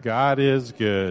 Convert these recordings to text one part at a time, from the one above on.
God is good.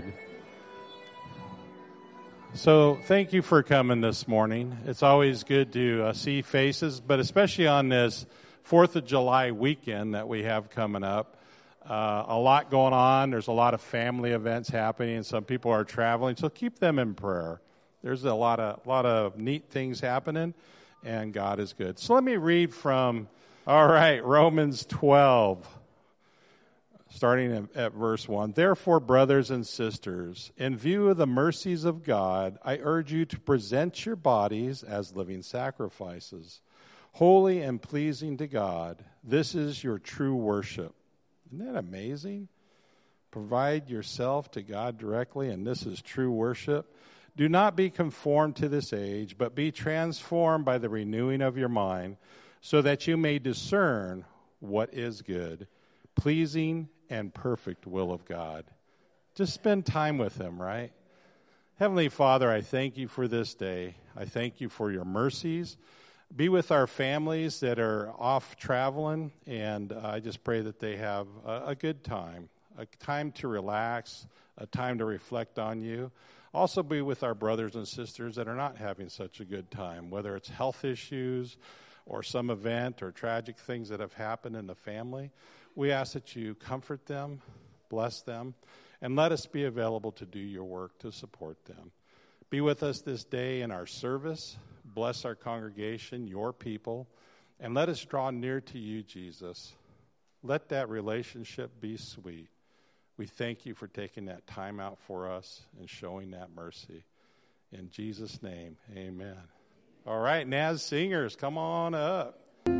So thank you for coming this morning. It's always good to see faces, but especially on this 4th of July weekend that we have coming up. A lot going on. There's a lot of family events happening, and some people are traveling, so keep them in prayer. There's a lot of neat things happening, and God is good. So let me read from, Romans 12. Starting at verse 1, therefore, brothers and sisters, in view of the mercies of God, I urge you to present your bodies as living sacrifices, holy and pleasing to God. This is your true worship. Isn't that amazing? Provide yourself to God directly, and this is true worship. Do not be conformed to this age, but be transformed by the renewing of your mind, so that you may discern what is good, pleasing, and perfect will of God. Just spend time with Him, right? Heavenly Father, I thank you for this day. I thank you for your mercies. Be with our families that are off traveling, and I just pray that they have a good time, a time to relax, a time to reflect on you. Also be with our brothers and sisters that are not having such a good time, whether it's health issues or some event or tragic things that have happened in the family. We ask that you comfort them, bless them, and let us be available to do your work to support them. Be with us this day in our service. Bless our congregation, your people, and let us draw near to you, Jesus. Let that relationship be sweet. We thank you for taking that time out for us and showing that mercy. In Jesus' name, amen. All right, Naz singers, come on up.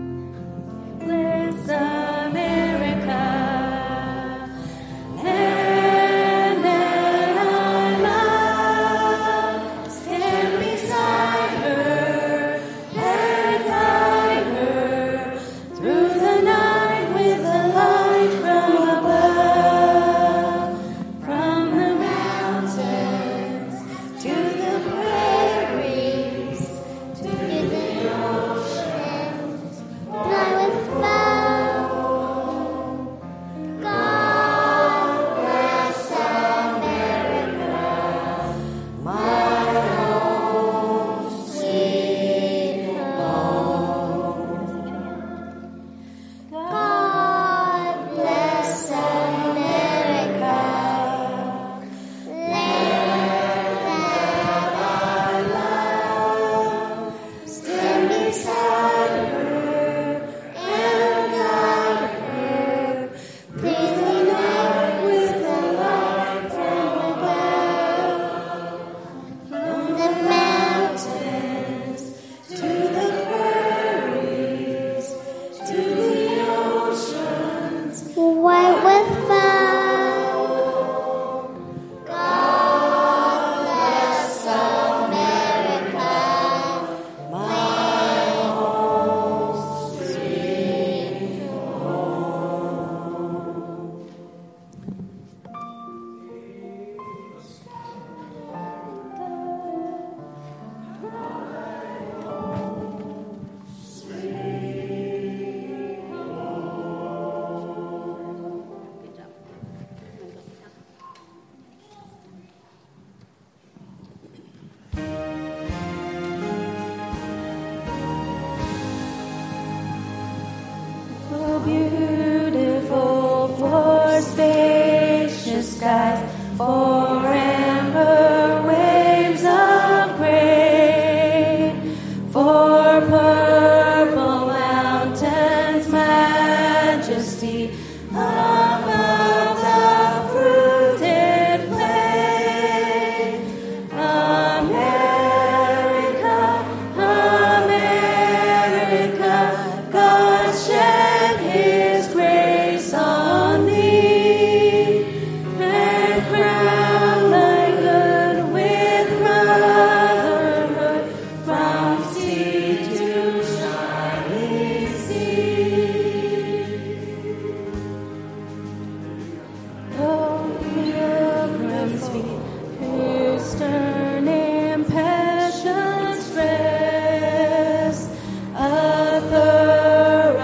Bless America.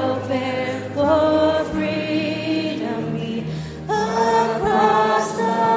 Across the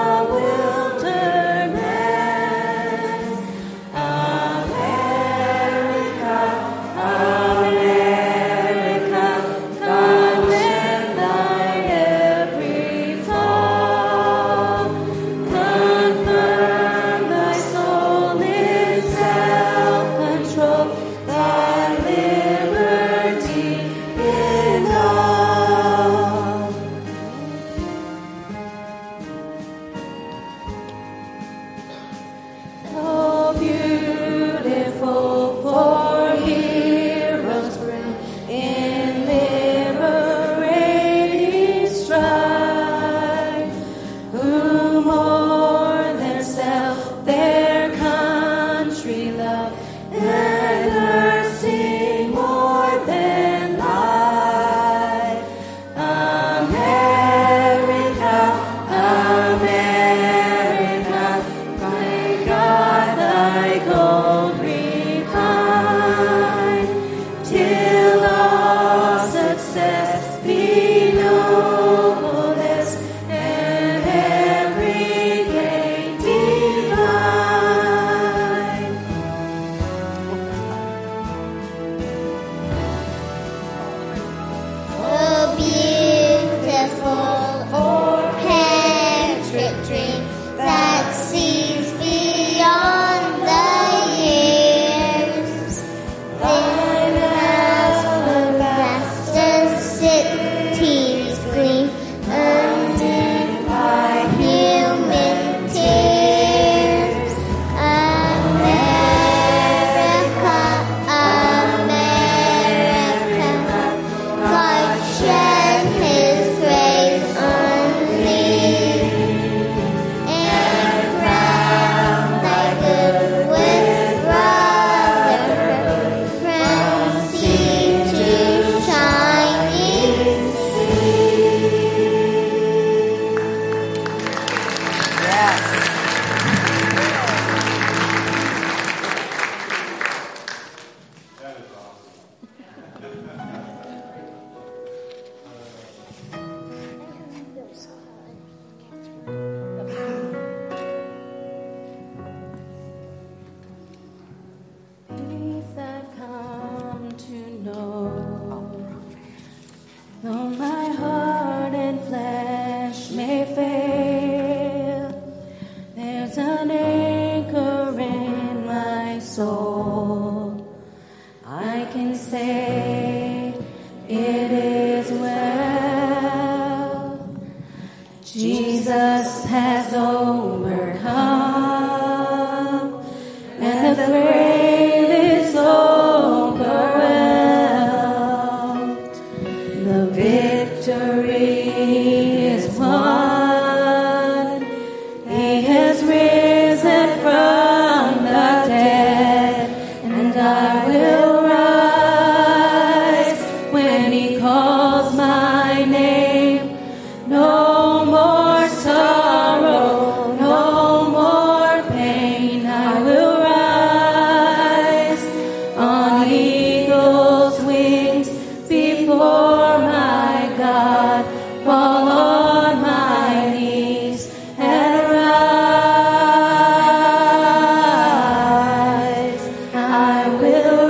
has overcome, and the grave is overwhelmed. The victory is won. He has risen from the dead, and I will rise when he calls my name. No more sorrow, no more pain. I will rise on eagle's wings before my God. Fall on my knees and rise. I will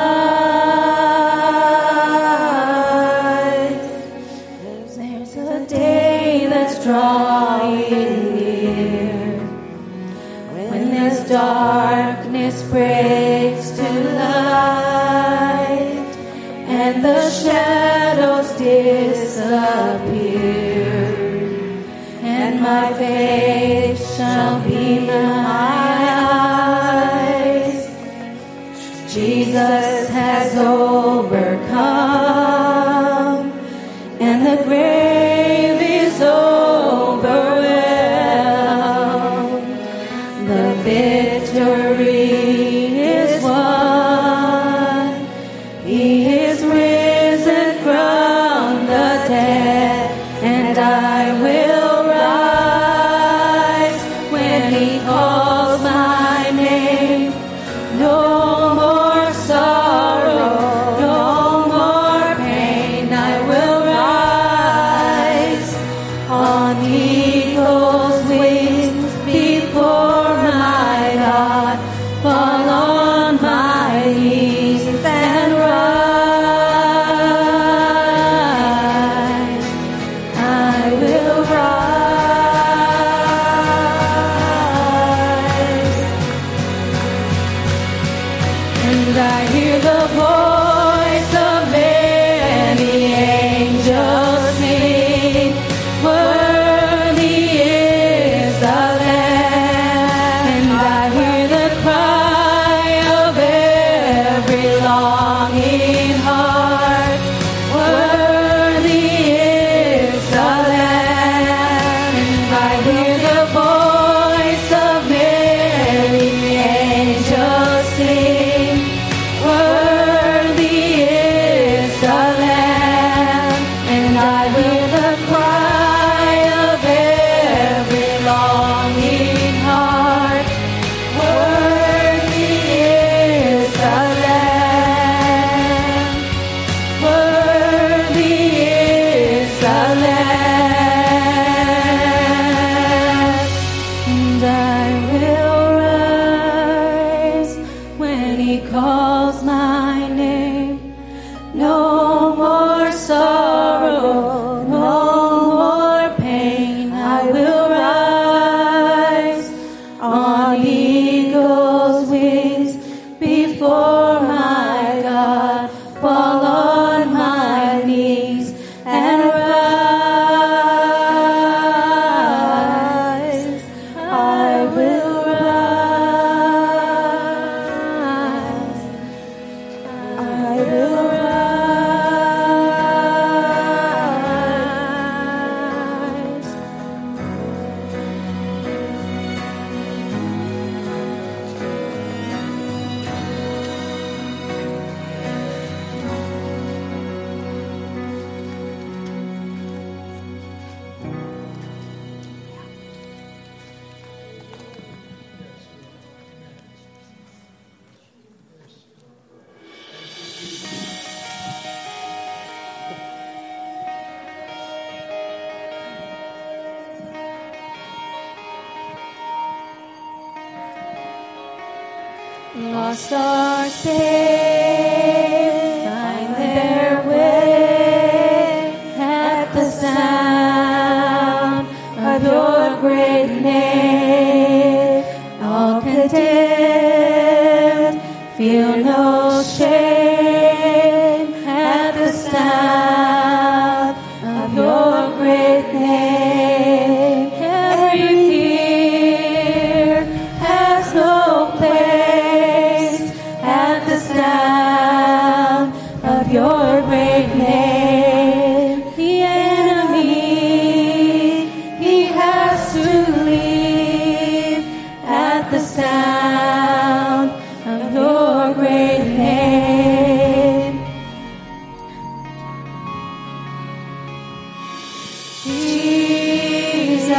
rise. There's a day that's drawing near when this darkness breaks to light and the shadows disappear, and my faith shall be my eyes. Jesus has overcome, and the grave is overwhelmed. The victory is won. He is risen from the dead, and I will rise when he calls my name. No more sorrow, no more pain. I will rise on eagle's wings before my God. Fall on my knees and rise. I will rise. And I hear the voice of many angels sing, worthy is the Lamb. And I hear the cry of every longing heart, worthy is the Lamb. And I hear the voice of many angels sing, worthy is the Lamb. And I hear the cry of every longing heart, worthy is the Lamb. Worthy is the Lamb. And I will rise when he calls my name. No more sorrow, no more pain. I will rise on eagle's wings before my God. Fall on my knees and rise. I will rise. I will rise. Lost are saved, find their way at the sound of your great name. All condemned, feel no shame at the sound of your great name. Every us to leave at the sound of your great name. Jesus,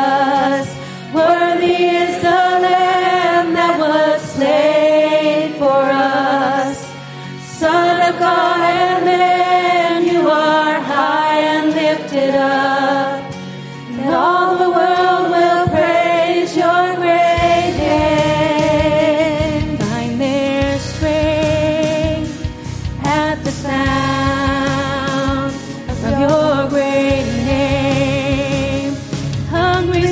worthy is the Lamb that was slain for us. Son of God and man, you are high and lifted up, and all the world will praise your great name. Find their strength at the sound of your great name. Hungry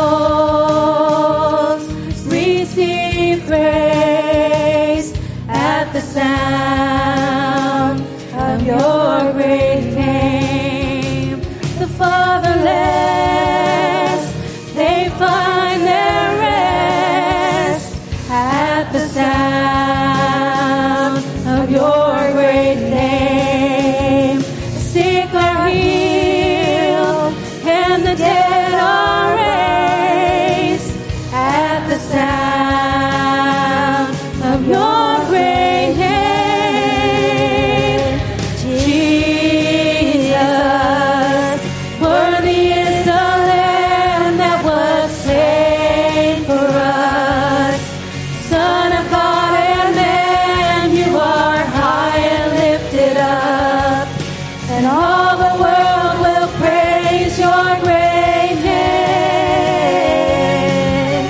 souls receive praise at the sound of your great name. The fatherless, they find their rest at the sound of your great name. The sick are healed and the dead are raised at the sound of your great name. Jesus, worthy is the Lamb that was slain for us. Son of God and man, you are high and lifted up, and all the world will praise your great name.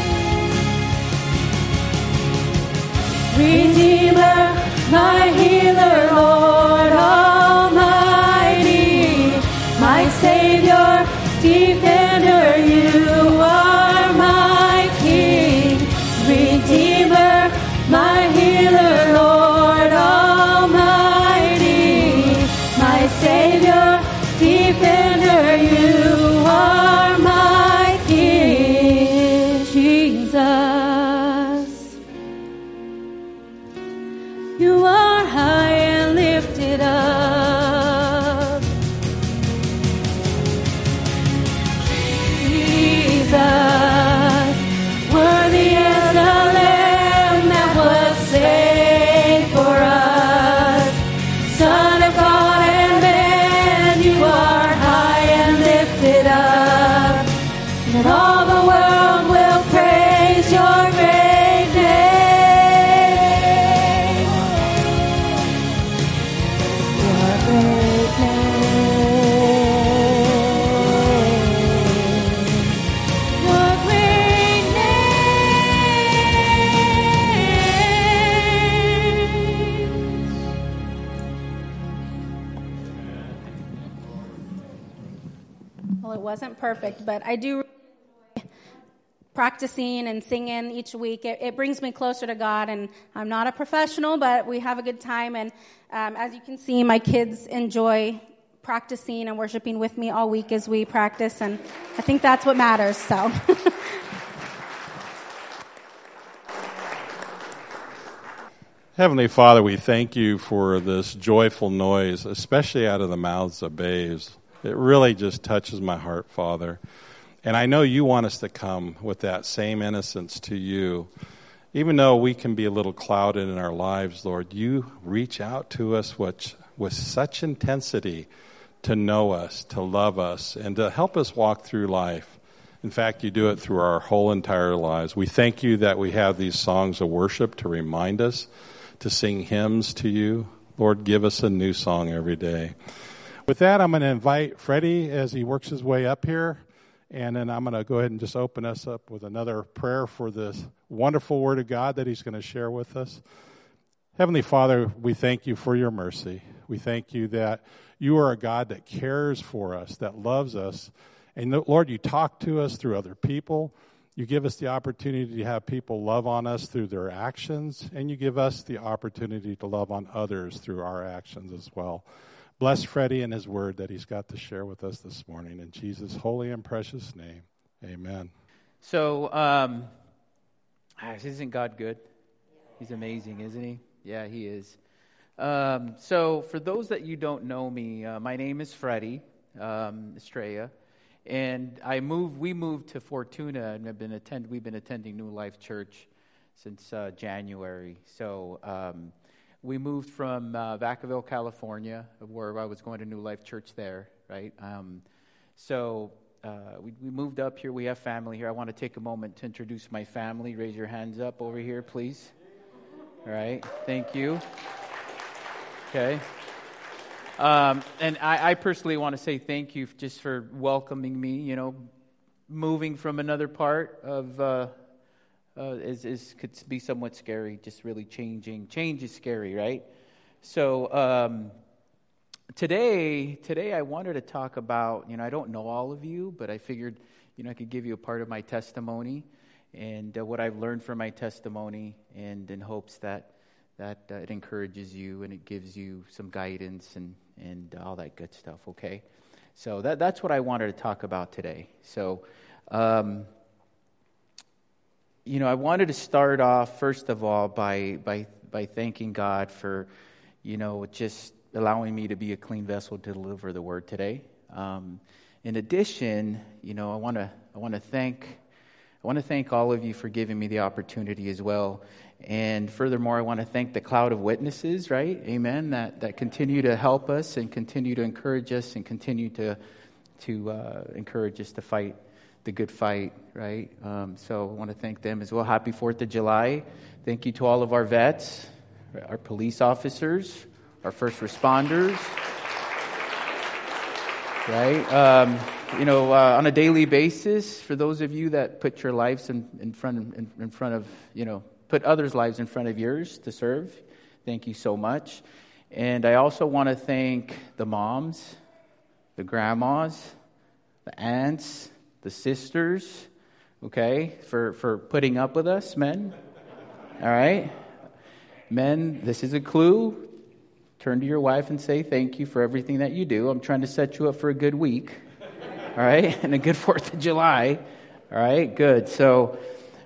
Redeemer, my healer, Lord Almighty, my Savior, defender, you are my King. Redeemer, my healer, Lord Almighty, my Savior, defender, you are my King. Jesus, you are high and lifted up. Jesus, worthy is the Lamb that was slain for us. Son of God and man, you are high and lifted up, and all the world will praise your great name. Your great name. Your great name. Well, it wasn't perfect, but I do practicing and singing each week. It brings me closer to God, and I'm not a professional, but we have a good time. And as you can see, my kids enjoy practicing and worshiping with me all week as we practice, and I think that's what matters. So. Heavenly Father, we thank you for this joyful noise, especially out of the mouths of babes. It really just touches my heart, Father. And I know you want us to come with that same innocence to you. Even though we can be a little clouded in our lives, Lord, you reach out to us with such intensity to know us, to love us, and to help us walk through life. In fact, you do it through our whole entire lives. We thank you that we have these songs of worship to remind us to sing hymns to you. Lord, give us a new song every day. With that, I'm going to invite Freddie as he works his way up here. And then I'm going to go ahead and just open us up with another prayer for this wonderful word of God that he's going to share with us. Heavenly Father, we thank you for your mercy. We thank you that you are a God that cares for us, that loves us. And Lord, you talk to us through other people. You give us the opportunity to have people love on us through their actions. And you give us the opportunity to love on others through our actions as well. Bless Freddie and his word that he's got to share with us this morning. In Jesus' holy and precious name, amen. So, isn't God good? He's amazing, isn't he? Yeah, he is. So, for those that you don't know me, my name is Freddie Estrella, And we moved to Fortuna, and we've been attending New Life Church since January. So we moved from Vacaville, California, where I was going to New Life Church there, right? We moved up here. We have family here. I want to take a moment to introduce my family. Raise your hands up over here, please. All right. Thank you. Okay. And I personally want to say thank you just for welcoming me. Moving from another part of could be somewhat scary. Just really changing. Change is scary, right? So today I wanted to talk about. I don't know all of you, but I figured I could give you a part of my testimony and what I've learned from my testimony, and in hopes that it encourages you and it gives you some guidance and all that good stuff, okay? So that's what I wanted to talk about today. So, I wanted to start off, first of all, by thanking God for, just allowing me to be a clean vessel to deliver the word today. In addition, I want to thank all of you for giving me the opportunity as well. And furthermore, I want to thank the cloud of witnesses, right? Amen. That continue to help us and continue to encourage us and continue to encourage us to fight the good fight, right? So I want to thank them as well. Happy 4th of July. Thank you to all of our vets, our police officers, our first responders, right? On a daily basis, for those of you that put your lives in front of, put others' lives in front of yours to serve, thank you so much. And I also want to thank the moms, the grandmas, the aunts, the sisters, okay, for putting up with us, men. All right? Men, this is a clue. Turn to your wife and say thank you for everything that you do. I'm trying to set you up for a good week, all right, and a good 4th of July. All right, good. So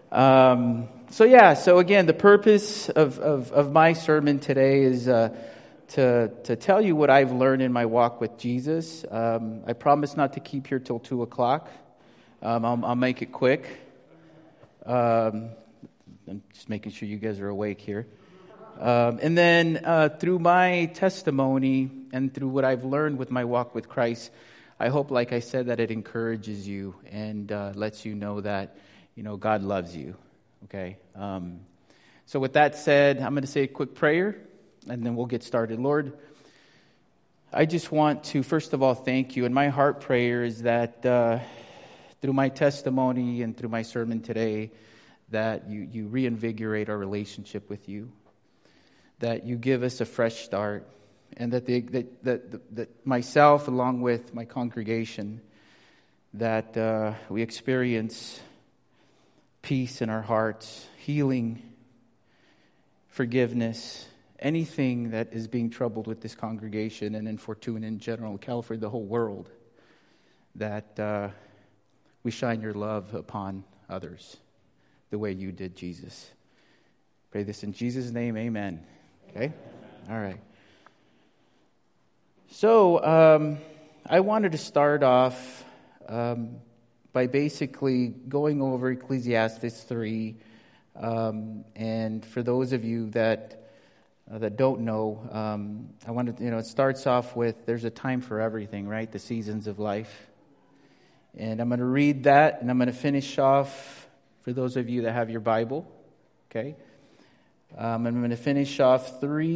again, the purpose of my sermon today is to tell you what I've learned in my walk with Jesus. I promise not to keep here till 2:00. I'll make it quick. I'm just making sure you guys are awake here. And then through my testimony and through what I've learned with my walk with Christ, I hope, like I said, that it encourages you and lets you know that, God loves you. Okay. So with that said, I'm going to say a quick prayer, and then we'll get started. Lord, I just want to, first of all, thank you. And my heart prayer is that through my testimony and through my sermon today, that you reinvigorate our relationship with you, that you give us a fresh start, and that myself, along with my congregation, that we experience peace in our hearts, healing, forgiveness, anything that is being troubled with this congregation and in Fortuna in general, California, the whole world, that we shine your love upon others the way you did, Jesus. Pray this in Jesus' name, amen. Okay? All right. So, I wanted to start off by basically going over Ecclesiastes 3. And for those of you that don't know, I wanted to, it starts off with there's a time for everything, right? The seasons of life. And I'm going to read that, and I'm going to finish off for those of you that have your Bible. Okay? I'm going to finish off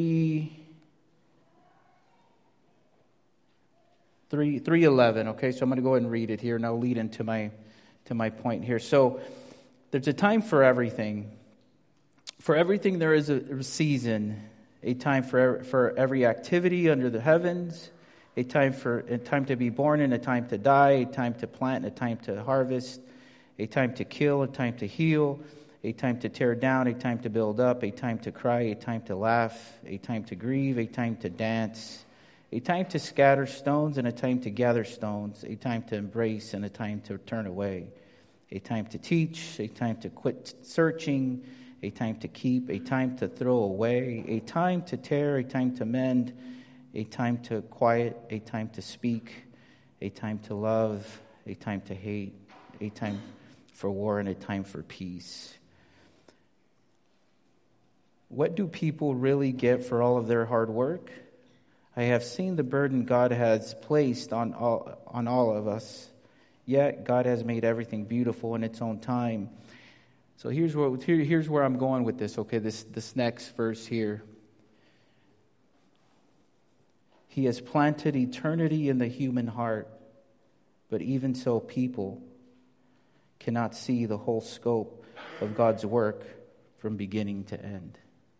3:11. Okay, so I'm going to go ahead and read it here, and I'll lead into my point here. So there's a time for everything. For everything there is a season, a time for every activity under the heavens, a time to be born and a time to die, a time to plant and a time to harvest, a time to kill, a time to heal, a time to tear down, a time to build up, a time to cry, a time to laugh, a time to grieve, a time to dance, a time to scatter stones and a time to gather stones, a time to embrace and a time to turn away, a time to teach, a time to quit searching, a time to keep, a time to throw away, a time to tear, a time to mend, a time to quiet, a time to speak, a time to love, a time to hate, a time for war, and a time for peace. What do people really get for all of their hard work? I have seen the burden God has placed on all of us. Yet God has made everything beautiful in its own time. So here's where I'm going with this. Okay, this next verse here. He has planted eternity in the human heart, but even so, people cannot see the whole scope of God's work from beginning to end.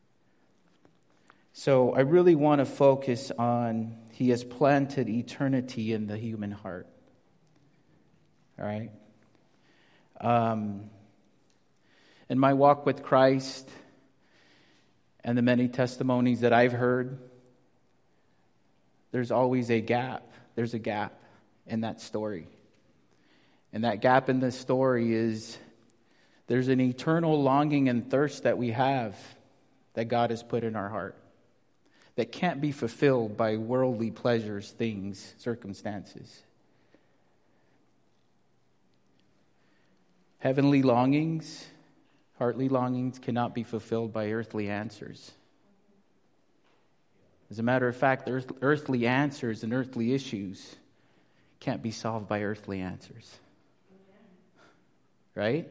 So I really want to focus on He has planted eternity in the human heart. All right? In my walk with Christ and the many testimonies that I've heard, there's always a gap. There's a gap in that story. And that gap in the story is there's an eternal longing and thirst that we have that God has put in our heart that can't be fulfilled by worldly pleasures, things, circumstances. Heavenly longings, heartly longings cannot be fulfilled by earthly answers. As a matter of fact, earthly answers and earthly issues can't be solved by earthly answers. Right?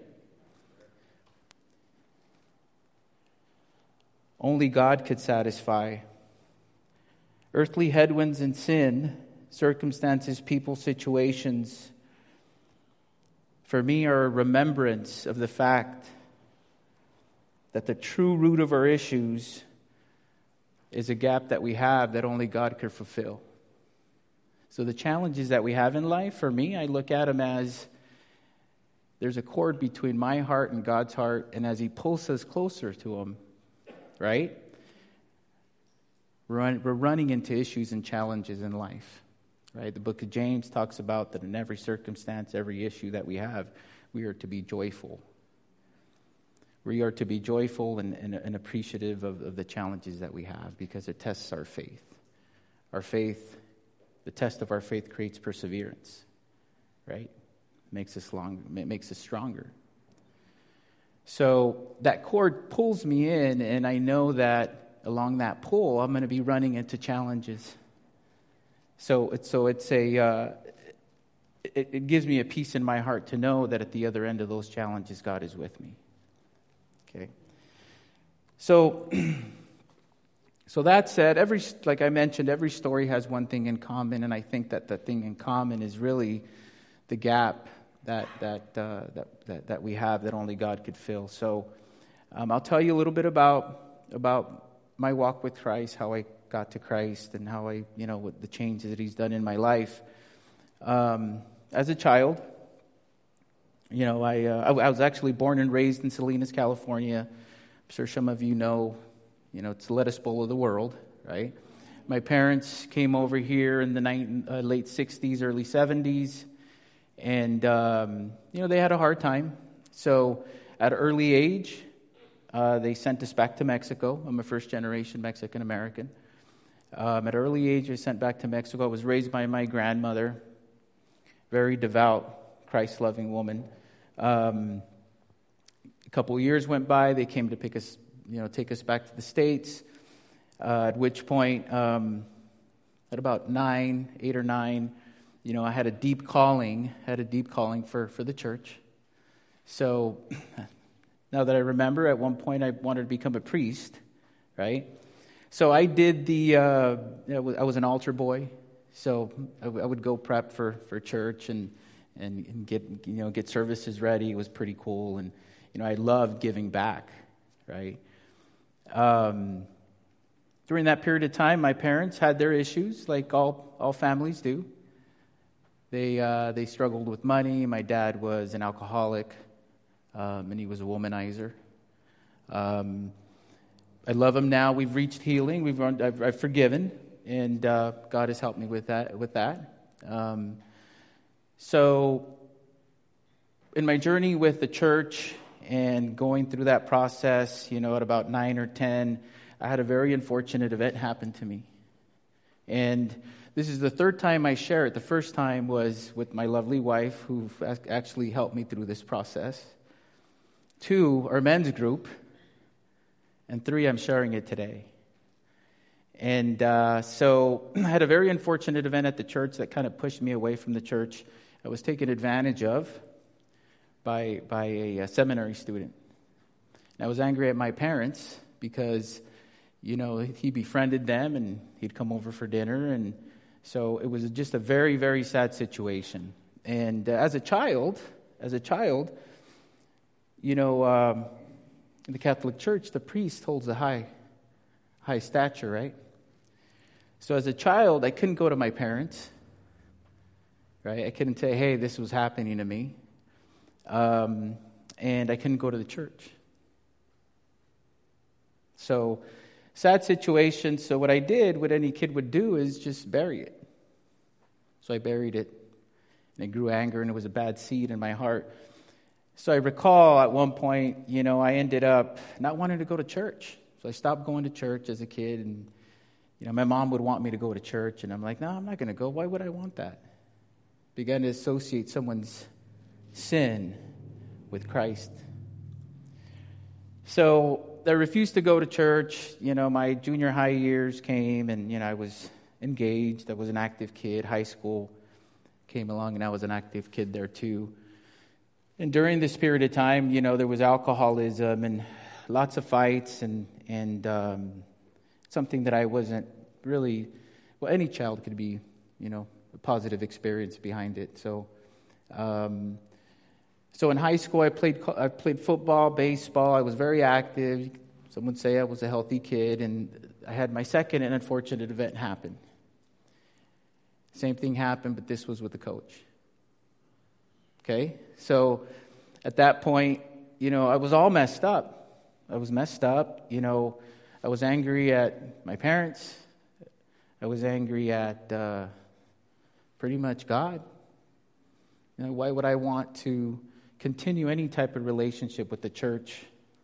Only God could satisfy. Earthly headwinds and sin, circumstances, people, situations, for me are a remembrance of the fact that the true root of our issues is a gap that we have that only God could fulfill. So the challenges that we have in life, for me, I look at them as there's a cord between my heart and God's heart, and as He pulls us closer to Him, right? We're running into issues and challenges in life, right? The book of James talks about that in every circumstance, every issue that we have, we are to be joyful. We are to be joyful and appreciative of the challenges that we have because it tests our faith. Our faith, the test of our faith creates perseverance, right? Makes us stronger. So that cord pulls me in, and I know that along that pull, I'm going to be running into challenges. So it gives me a peace in my heart to know that at the other end of those challenges, God is with me. Okay. So that said, like I mentioned, every story has one thing in common, and I think that the thing in common is really the gap that we have that only God could fill. So I'll tell you a little bit about my walk with Christ, how I got to Christ, and how what the changes that He's done in my life. As a child, I was actually born and raised in Salinas, California. I'm sure some of you know, it's the lettuce bowl of the world, right? My parents came over here in the late 60s, early 70s, and, they had a hard time. So at an early age, they sent us back to Mexico. I'm a first-generation Mexican-American. At an early age, I was sent back to Mexico. I was raised by my grandmother, very devout, Christ-loving woman. A couple of years went by. They came to take us back to the States. At which point, at about 8 or 9, I had a deep calling for the church. So now that I remember, at one point I wanted to become a priest, right? So I did I was an altar boy. So I would go prep for church and get services ready. It was pretty cool, and I loved giving back, right? During that period of time, my parents had their issues, like all families do. They struggled with money. My dad was an alcoholic, and he was a womanizer. I love him now. We've reached healing. I've forgiven, and God has helped me with that. So, in my journey with the church and going through that process, at about 9 or 10, I had a very unfortunate event happen to me. And This is the third time I share it. The first time was with my lovely wife, who actually helped me through this process. 2, our men's group. And 3, I'm sharing it today. And so I had a very unfortunate event at the church that kind of pushed me away from the church. I was taken advantage of by a seminary student. And I was angry at my parents because, he befriended them and he'd come over for dinner. And so it was just a very, very sad situation. And as a child, in the Catholic Church, the priest holds a high stature, right? So as a child, I couldn't go to my parents, right? I couldn't say, hey, this was happening to me. And I couldn't go to the church. So, sad situation. So what I did, what any kid would do, is just bury it. So I buried it, and it grew anger, and it was a bad seed in my heart. So I recall at one point, I ended up not wanting to go to church. So I stopped going to church as a kid, and my mom would want me to go to church, and I'm like, no, I'm not going to go. Why would I want that? Began to associate someone's sin with Christ. So I refused to go to church. My junior high years came, and I was engaged. I was an active kid. High school came along, and I was an active kid there too. And during this period of time, there was alcoholism and lots of fights, and something that I wasn't really, any child could be, a positive experience behind it. So in high school, I played football, baseball. I was very active. Some would say I was a healthy kid, and I had my second and unfortunate event happen. Same thing happened, but this was with the coach. Okay? So at that point, I was all messed up. I was messed up. I was angry at my parents. I was angry at pretty much God. Why would I want to continue any type of relationship with the church?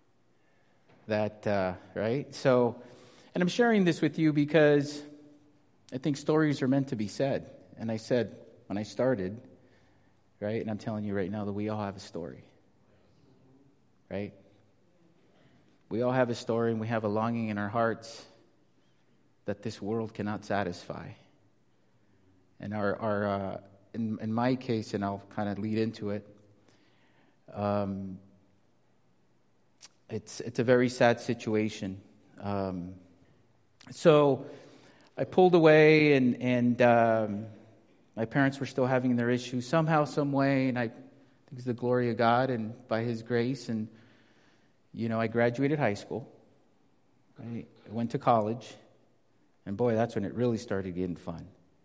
Right? So, and I'm sharing this with you because I think stories are meant to be said. And I said when I started, right? And I'm telling you right now that we all have a story. Right? We all have a story, and we have a longing in our hearts that this world cannot satisfy. And in my case, and I'll kind of lead into it, it's a very sad situation. So I pulled away, and my parents were still having their issues somehow, some way, and I think it's the glory of God and by His grace. And I graduated high school. Right? I went to college, and boy, that's when it really started getting fun.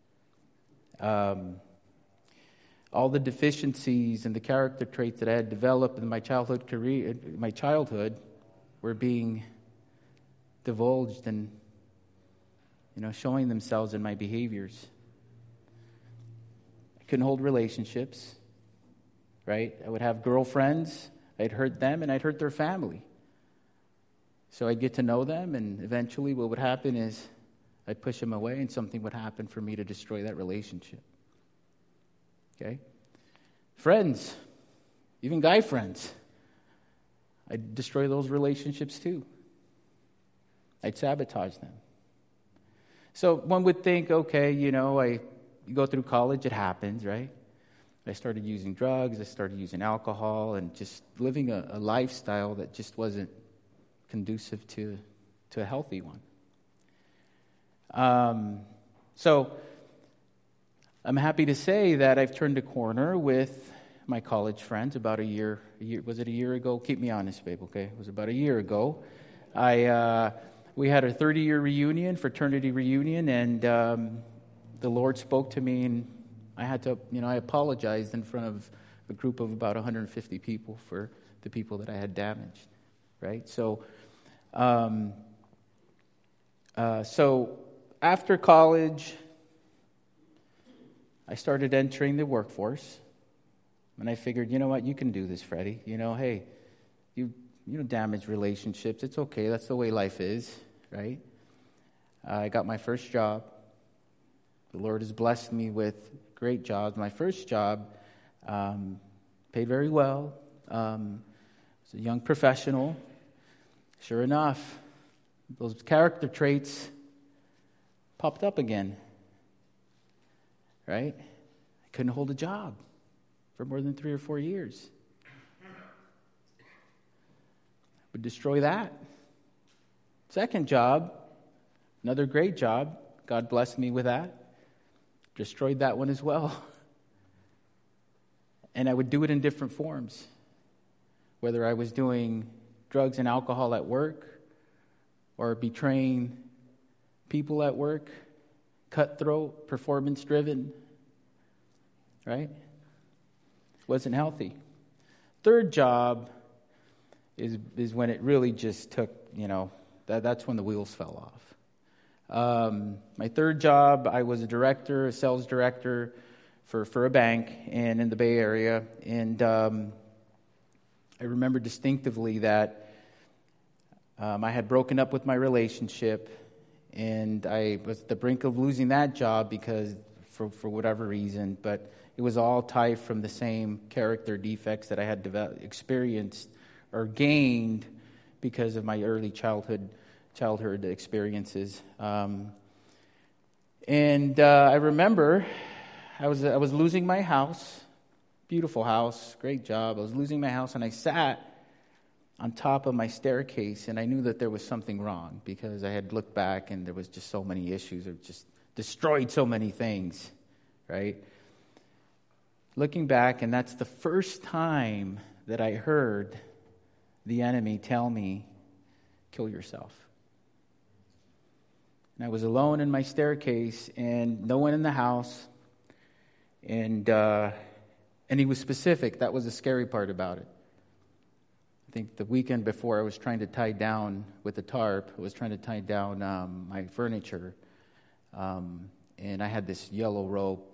All the deficiencies and the character traits that I had developed in my childhood were being divulged and showing themselves in my behaviors. I couldn't hold relationships, right? I would have girlfriends. I'd hurt them, and I'd hurt their family. So I'd get to know them, and eventually what would happen is I'd push them away, and something would happen for me to destroy that relationship. Okay? Friends, even guy friends, I'd destroy those relationships too. I'd sabotage them. So one would think, okay, you go through college, it happens, right? I started using drugs, I started using alcohol, and just living a lifestyle that just wasn't conducive to a healthy one. So I'm happy to say that I've turned a corner with my college friends about a year. Was it a year ago? Keep me honest, babe, okay? It was about a year ago. We had a 30-year reunion, fraternity reunion, and the Lord spoke to me, and I had to, I apologized in front of a group of about 150 people for the people that I had damaged, right? So after college, I started entering the workforce, and I figured, you know what, you can do this, Freddie. Hey, you damage relationships. It's okay. That's the way life is, right? I got my first job. The Lord has blessed me with great jobs. My first job paid very well. I was a young professional. Sure enough, those character traits popped up again. Right? I couldn't hold a job for more than 3 or 4 years. Would destroy that. Second job, another great job. God blessed me with that. Destroyed that one as well. And I would do it in different forms. Whether I was doing drugs and alcohol at work, or betraying people at work, cutthroat, performance-driven, right? Wasn't healthy. Third job is when it really just took, that's when the wheels fell off. My third job, I was a sales director for a bank and in the Bay Area. And I remember distinctively that I had broken up with my relationship, and I was at the brink of losing that job because for whatever reason, but it was all tied from the same character defects that I had experienced or gained because of my early childhood experiences. And I remember I was losing my house, beautiful house, great job. I was losing my house, and I sat on top of my staircase, and I knew that there was something wrong because I had looked back and there was just so many issues. It just destroyed so many things, right? Looking back, and that's the first time that I heard the enemy tell me, kill yourself. And I was alone in my staircase and no one in the house. And he was specific. That was the scary part about it. I think the weekend before I was trying to tie down with a tarp, I was trying to tie down my furniture. And I had this yellow rope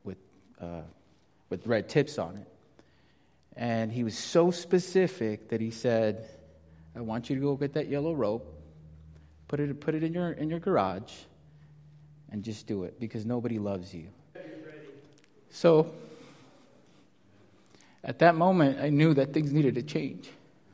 with red tips on it. And he was so specific that he said, I want you to go get that yellow rope, put it in your garage, and just do it because nobody loves you. So at that moment, I knew that things needed to change.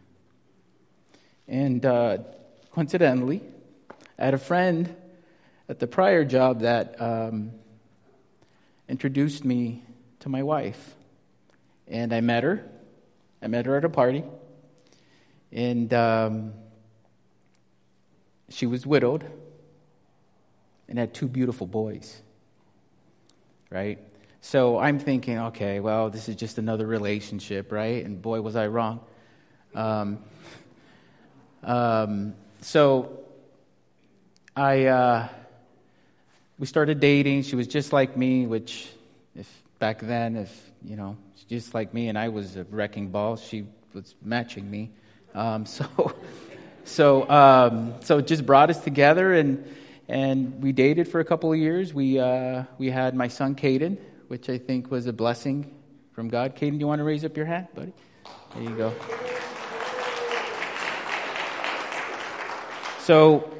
And coincidentally, I had a friend at the prior job that introduced me to my wife. And I met her. I met her at a party. And she was widowed and had 2 beautiful boys. Right? So I'm thinking, okay, well, this is just another relationship, right? And boy, was I wrong. So we started dating. She was just like me, which she's just like me, and I was a wrecking ball. She was matching me. So it just brought us together, and we dated for a couple of years. We had my son, Caden, which I think was a blessing from God. Caden, do you want to raise up your hand, buddy? There you go. So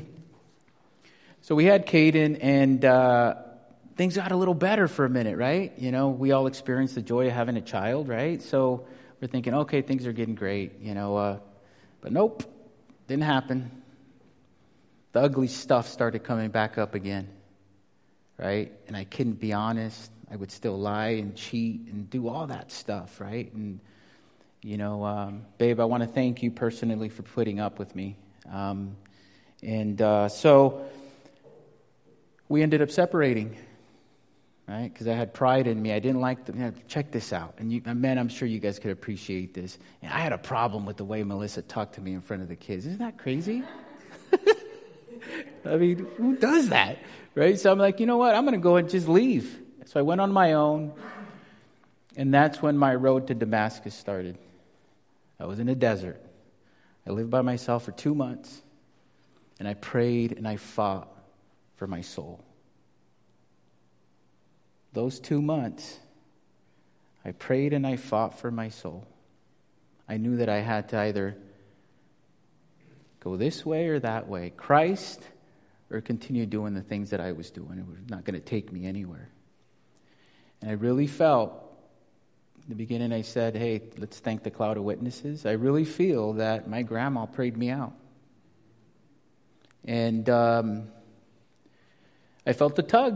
we had Caden, and things got a little better for a minute, right? We all experienced the joy of having a child, right? So we're thinking, okay, things are getting great, but nope, didn't happen. The ugly stuff started coming back up again, right? And I couldn't be honest. I would still lie and cheat and do all that stuff, right? And, babe, I want to thank you personally for putting up with me. So we ended up separating, right? Because I had pride in me. I didn't like check this out. And man, I'm sure you guys could appreciate this. And I had a problem with the way Melissa talked to me in front of the kids. Isn't that crazy? I mean, who does that, right? So I'm like, you know what? I'm going to go and just leave. So I went on my own, and that's when my road to Damascus started. I was in a desert. I lived by myself for 2 months, and I prayed and I fought for my soul. Those 2 months, I prayed and I fought for my soul. I knew that I had to either go this way or that way, Christ or continue doing the things that I was doing. It was not going to take me anywhere. And I really felt, in the beginning I said, hey, let's thank the cloud of witnesses. I really feel that my grandma prayed me out. And I felt the tug.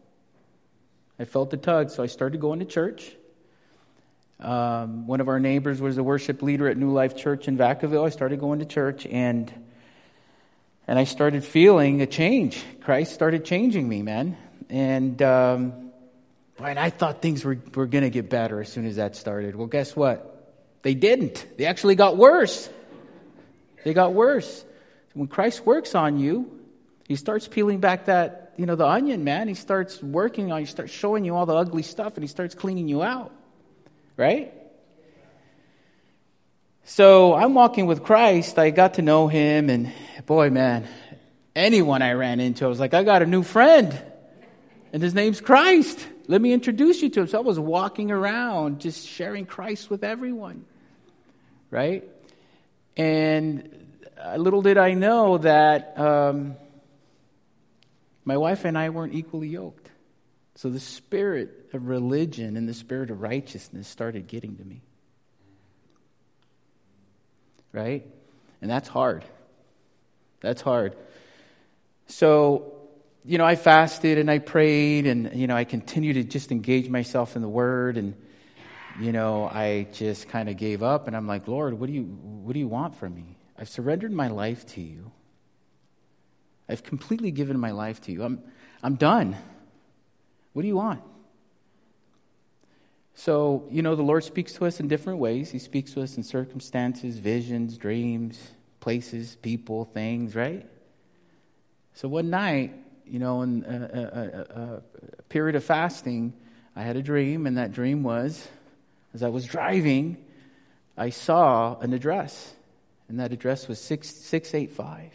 So I started going to church. One of our neighbors was a worship leader at New Life Church in Vacaville. I started going to church, and I started feeling a change. Christ started changing me, man. And I thought things were going to get better as soon as that started. Well, guess what? They didn't. They actually got worse. When Christ works on you, He starts peeling back that, the onion, man. He starts working on you, starts showing you all the ugly stuff, and He starts cleaning you out. Right? So I'm walking with Christ. I got to know Him, and boy, man, anyone I ran into, I was like, I got a new friend, and his name's Christ. Let me introduce you to him. So I was walking around just sharing Christ with everyone. Right? And little did I know that my wife and I weren't equally yoked. So the spirit of religion and the spirit of righteousness started getting to me. Right? And that's hard. So, I fasted and I prayed, and, I continued to just engage myself in the Word, and, I just kind of gave up, and I'm like, Lord, what do you want from me? I've surrendered my life to you. I've completely given my life to you. I'm done. What do you want? So, the Lord speaks to us in different ways. He speaks to us in circumstances, visions, dreams, places, people, things, right? So one night, in a period of fasting, I had a dream, and that dream was, as I was driving, I saw an address, and that address was 685.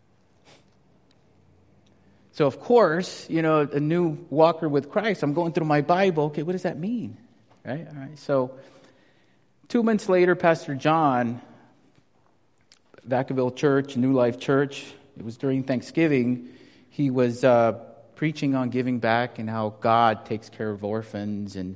So, of course, a new walker with Christ, I'm going through my Bible. Okay, what does that mean? Right? All right. So 2 months later, Pastor John, Vacaville Church, New Life Church, it was during Thanksgiving, he was preaching on giving back and how God takes care of orphans and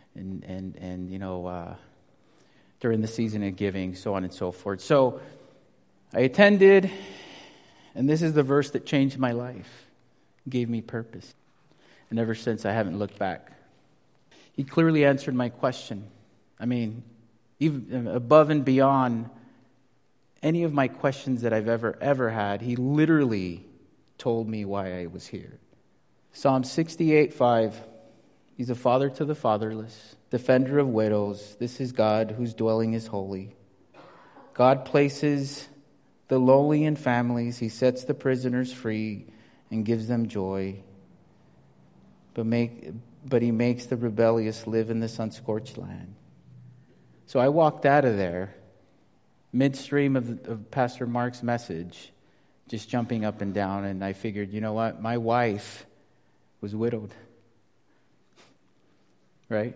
during the season of giving, so on and so forth. So I attended, and this is the verse that changed my life, gave me purpose. And ever since, I haven't looked back. He clearly answered my question. I mean, even above and beyond any of my questions that I've ever had, He literally told me why I was here. Psalm 68:5. He's a father to the fatherless, defender of widows. This is God whose dwelling is holy. God places the lowly in families. He sets the prisoners free and gives them joy. But He makes the rebellious live in this unscorched land. So I walked out of there, midstream of Pastor Mark's message, just jumping up and down, and I figured, you know what? My wife was widowed. Right?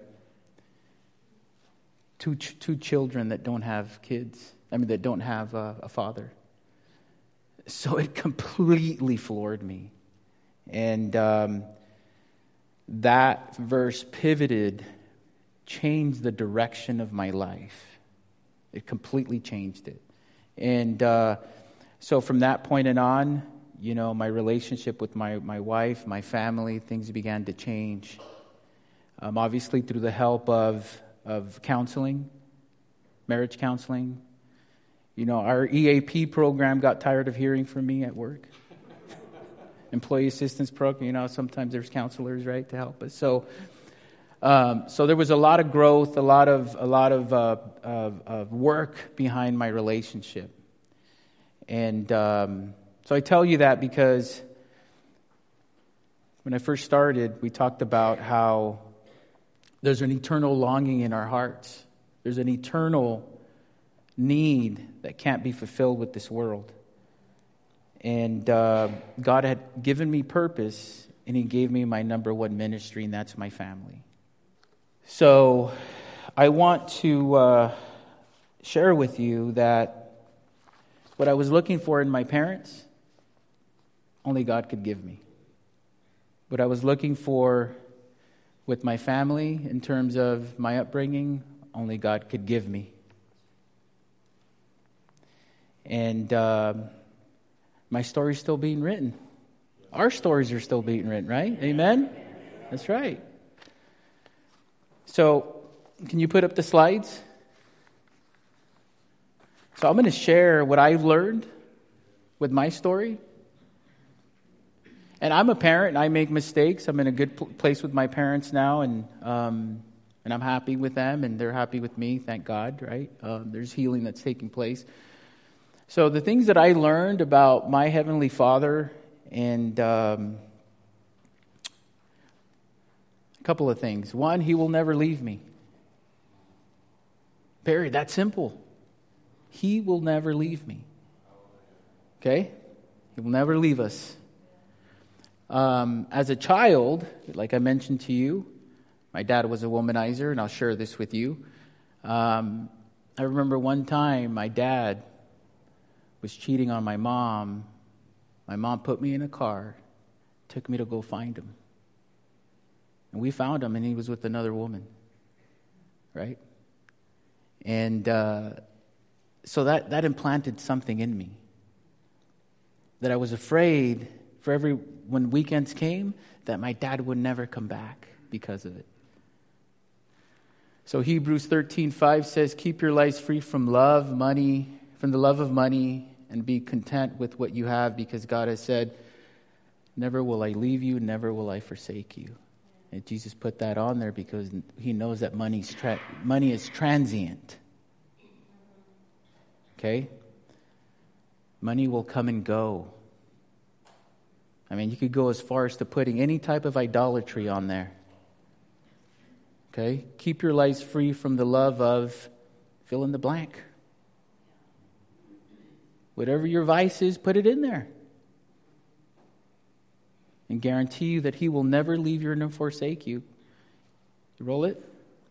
Two children that don't have kids. That don't have a father. So it completely floored me. And that verse pivoted, changed the direction of my life. It completely changed it. And so from that point on, my relationship with my wife, my family, things began to change. Obviously through the help of counseling, marriage counseling. Our EAP program got tired of hearing from me at work. Employee assistance program, sometimes there's counselors, right, to help us. So there was a lot of growth, a lot of work behind my relationship. And so I tell you that because when I first started, we talked about how there's an eternal longing in our hearts. There's an eternal need that can't be fulfilled with this world. And God had given me purpose, and He gave me my number one ministry, and that's my family. So I want to share with you that what I was looking for in my parents, only God could give me. What I was looking for with my family in terms of my upbringing, only God could give me. And my story's still being written. Our stories are still being written, right? Amen? That's right. So, can you put up the slides? So I'm going to share what I've learned with my story. And I'm a parent, and I make mistakes. I'm in a good place with my parents now, and I'm happy with them, and they're happy with me, thank God, right? There's healing that's taking place. So the things that I learned about my Heavenly Father, and a couple of things. One, He will never leave me. Very, that's simple. He will never leave me. Okay? He will never leave us. As a child, like I mentioned to you, my dad was a womanizer, and I'll share this with you. I remember one time my dad was cheating on my mom. My mom put me in a car, took me to go find him. And we found him, and he was with another woman. Right? And so that implanted something in me. That I was afraid when weekends came, that my dad would never come back because of it. So Hebrews 13:5 says, keep your lives free from the love of money, and be content with what you have, because God has said, never will I leave you, never will I forsake you. And Jesus put that on there because He knows that money is transient. Okay? Money will come and go. I mean, you could go as far as to putting any type of idolatry on there. Okay? Keep your lives free from the love of fill in the blank. Whatever your vice is, put it in there. And guarantee you that He will never leave you nor forsake you. You roll it?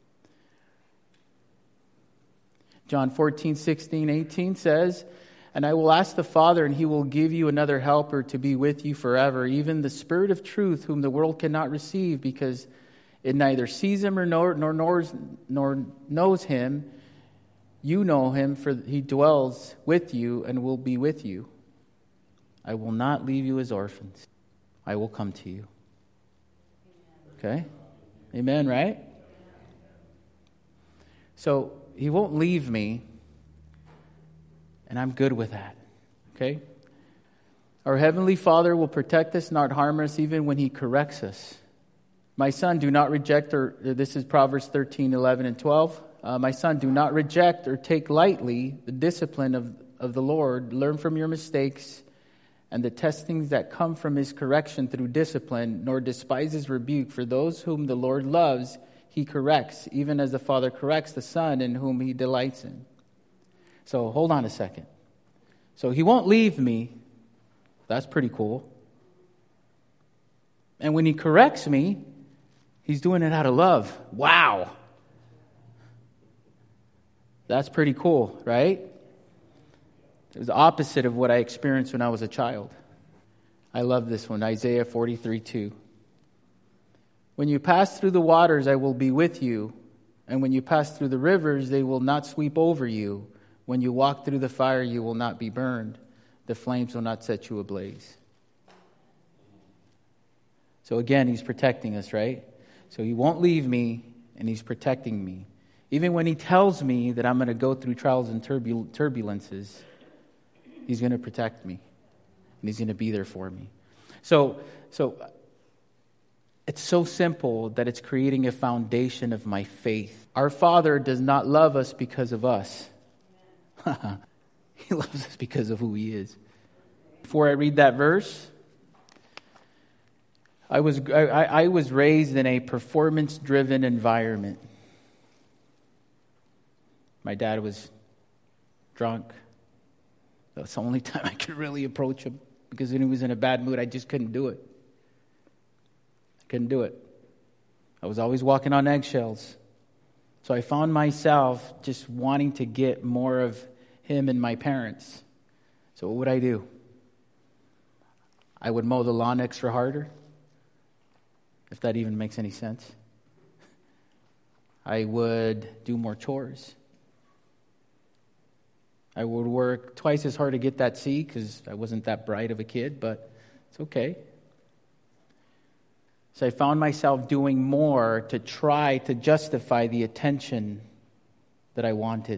John 14:16-18 says, and I will ask the Father, and He will give you another helper to be with you forever, even the Spirit of truth, whom the world cannot receive, because it neither sees Him nor knows Him. You know Him, for He dwells with you and will be with you. I will not leave you as orphans. I will come to you. Okay? Amen, right? So, He won't leave me, and I'm good with that. Okay? Our Heavenly Father will protect us, not harm us, even when He corrects us. My son, do not reject, this is Proverbs 13:11 and 12. My son, do not reject or take lightly the discipline of the Lord. Learn from your mistakes and the testings that come from His correction through discipline, nor despise His rebuke. For those whom the Lord loves, He corrects, even as the Father corrects the Son in whom He delights in. So hold on a second. So He won't leave me. That's pretty cool. And when He corrects me, He's doing it out of love. Wow. That's pretty cool, right? It was the opposite of what I experienced when I was a child. I love this one, Isaiah 43:2. When you pass through the waters, I will be with you. And when you pass through the rivers, they will not sweep over you. When you walk through the fire, you will not be burned. The flames will not set you ablaze. So again, He's protecting us, right? So He won't leave me, and He's protecting me. Even when He tells me that I'm going to go through trials and turbulences, He's going to protect me. And He's going to be there for me. So it's so simple that it's creating a foundation of my faith. Our Father does not love us because of us. He loves us because of who He is. Before I read that verse, I was raised in a performance-driven environment. My dad was drunk. That's the only time I could really approach him, because when he was in a bad mood, I just couldn't do it. I couldn't do it. I was always walking on eggshells. So I found myself just wanting to get more of him and my parents. So what would I do? I would mow the lawn extra harder, if that even makes any sense. I would do more chores. I would work twice as hard to get that C because I wasn't that bright of a kid, but it's okay. So I found myself doing more to try to justify the attention that I wanted.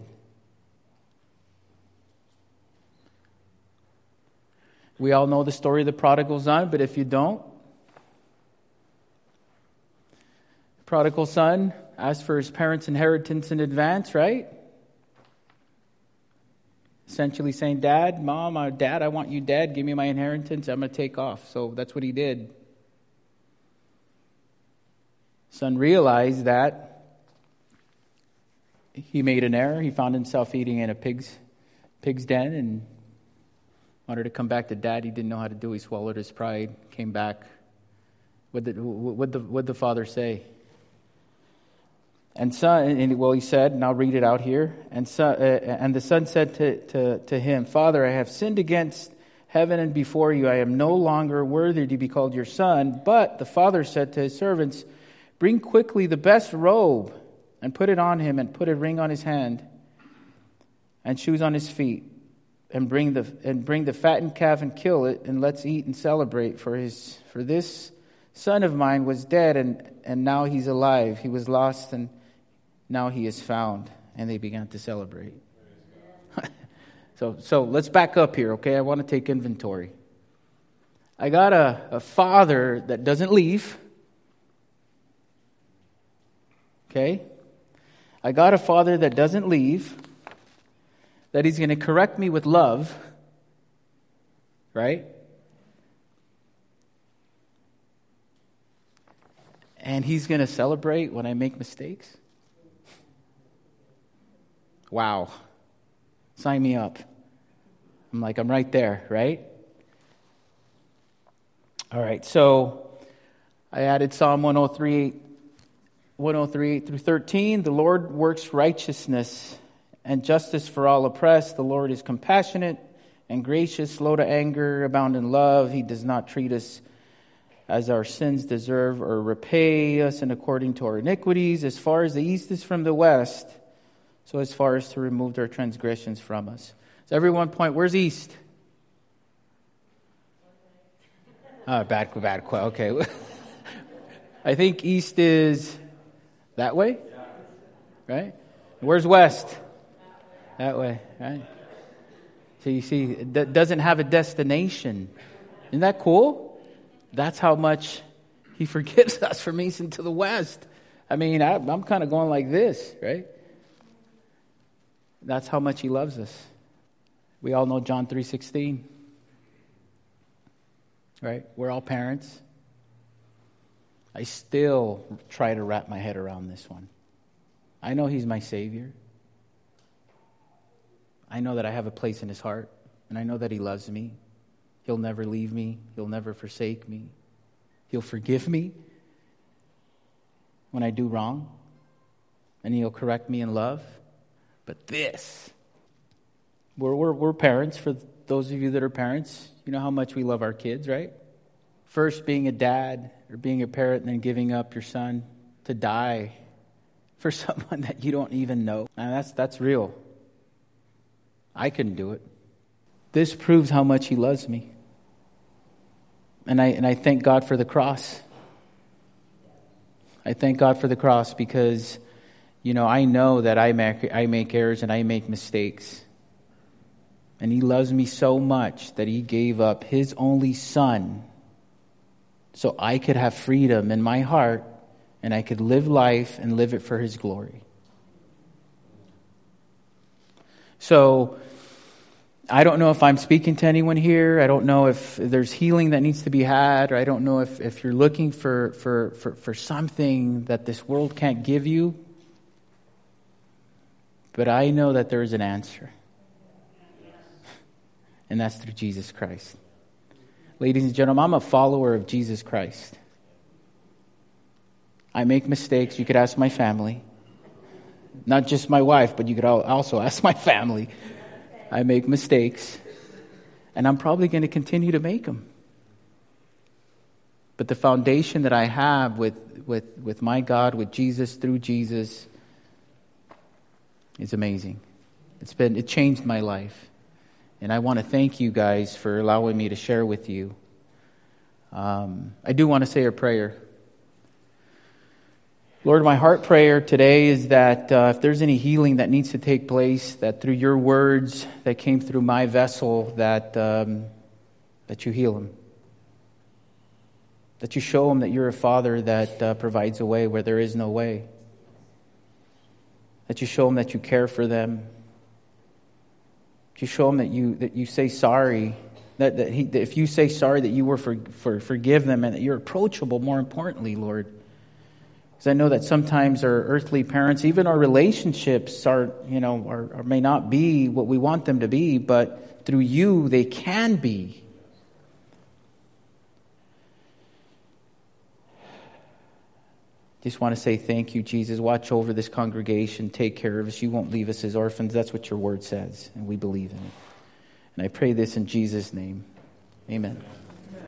We all know the story of the prodigal son, but if you don't, the prodigal son asked for his parents' inheritance in advance, right? Essentially saying, Dad, Mom, Dad, I want you dead. Give me my inheritance. I'm going to take off. So that's what he did. Son realized that he made an error. He found himself eating in a pig's den and wanted to come back to Dad. He didn't know how to do it. He swallowed his pride, came back. What'd the father say? And he said, and I'll read it out here. And the son said to him, Father, I have sinned against heaven and before you. I am no longer worthy to be called your son. But the father said to his servants, bring quickly the best robe and put it on him, and put a ring on his hand and shoes on his feet, and bring the fattened calf and kill it, and let's eat and celebrate. For this son of mine was dead, and now he's alive. He was lost, and now he is found. And they began to celebrate. So let's back up here, okay? I want to take inventory. I got a father that doesn't leave. Okay? I got a father that doesn't leave, that he's going to correct me with love, right? And he's going to celebrate when I make mistakes. Wow. Sign me up. I'm right there, right? All right, so I added Psalm 103 through 13. The Lord works righteousness and justice for all oppressed. The Lord is compassionate and gracious, slow to anger, abound in love. He does not treat us as our sins deserve or repay us in according to our iniquities. As far as the east is from the west, so as far as to remove their transgressions from us. So everyone point, where's east? Bad. Okay. I think east is that way, right? Where's west? That way, right? So you see, it doesn't have a destination. Isn't that cool? That's how much he forgives us from east and to the west. I mean, I'm kind of going like this, right? That's how much he loves us. We all know John 3:16. Right? We're all parents. I still try to wrap my head around this one. I know he's my Savior. I know that I have a place in his heart. And I know that he loves me. He'll never leave me. He'll never forsake me. He'll forgive me when I do wrong. And he'll correct me in love. But this, we're parents. For those of you that are parents, you know how much we love our kids, right? First being a dad or being a parent and then giving up your son to die for someone that you don't even know. And that's real. I couldn't do it. This proves how much he loves me. And I thank God for the cross. I thank God for the cross because, I know that I make errors and I make mistakes. And he loves me so much that he gave up his only son so I could have freedom in my heart and I could live life and live it for his glory. So I don't know if I'm speaking to anyone here. I don't know if there's healing that needs to be had, or I don't know if you're looking for something that this world can't give you. But I know that there is an answer. And that's through Jesus Christ. Ladies and gentlemen, I'm a follower of Jesus Christ. I make mistakes. You could ask my family. Not just my wife, but you could also ask my family. I make mistakes. And I'm probably going to continue to make them. But the foundation that I have with my God, with Jesus, through Jesus, is amazing. It changed my life. And I want to thank you guys for allowing me to share with you. I do want to say a prayer. Lord, my heart prayer today is that if there's any healing that needs to take place, that through your words that came through my vessel, that you heal him. That you show them that you're a Father that provides a way where there is no way. That you show them that you care for them. That you show them that you say sorry. That if you say sorry, that you will forgive them, and that you're approachable. More importantly, Lord, because I know that sometimes our earthly parents, even our relationships, are may not be what we want them to be, but through you they can be. Just want to say thank you, Jesus. Watch over this congregation. Take care of us. You won't leave us as orphans. That's what your word says, and we believe in it. And I pray this in Jesus' name. Amen.